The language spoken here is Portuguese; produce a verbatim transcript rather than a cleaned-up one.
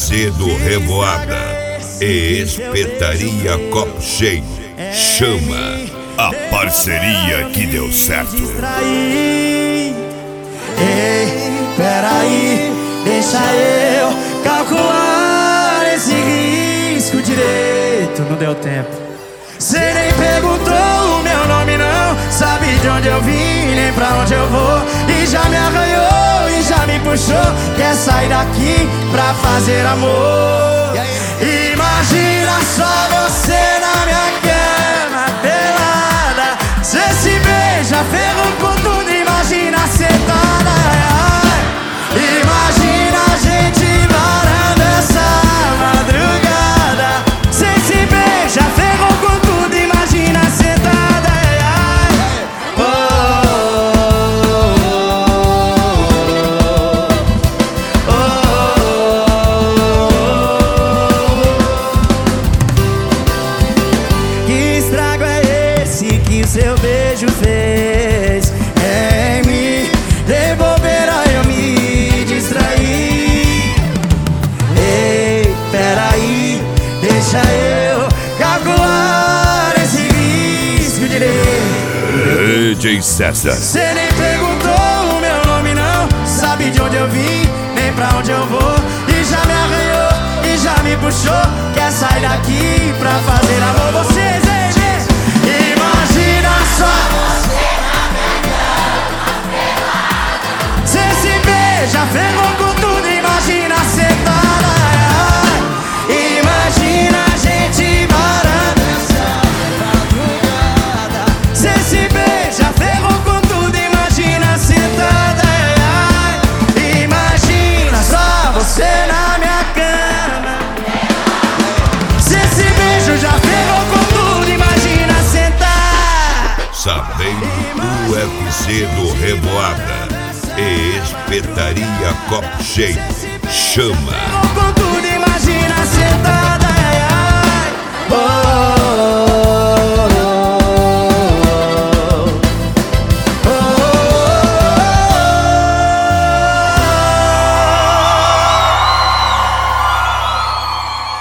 Z do Revoada e Espetaria Copo Cheio. Chama a parceria que deu certo. Ei, peraí, deixa eu calcular esse risco direito. Não deu tempo. Cê nem perguntou o meu nome não, sabe de onde eu vim, nem pra onde eu vou. E já me arranhou e já me puxou, quer sair daqui pra fazer amor. Imagina só você na minha cama pelada, cê se beija, ferrou com tudo, imagina sentada. Imagina a gente varando essa madrugada, cê se beija, ferrou com tudo, imagina sentada. Oh, oh, oh, oh. Que estrago é esse que o seu beijo fez em mim? De bobeira eu me distraí. Ei, peraí, deixa eu calcular esse risco direito. D J César. Cê nem perguntou o meu nome não, sabe de onde eu vim, nem pra onde eu vou. E já me arranhou e já me puxou, quer sair daqui pra fazer amor. Vocês, ei, gente, imagina só você na minha cama pelada, cê se beija, ferrou com tudo, imagina sentada. Imagina a gente varando essa madrugada, cê se beija, ferrou com tudo, imagina sentada. Imagina só você na minha cama, cê se beija, já ferrou com tudo, imagina sentar. Sabendo U F C do Revoada e Espetaria Copo Cheio. Chama.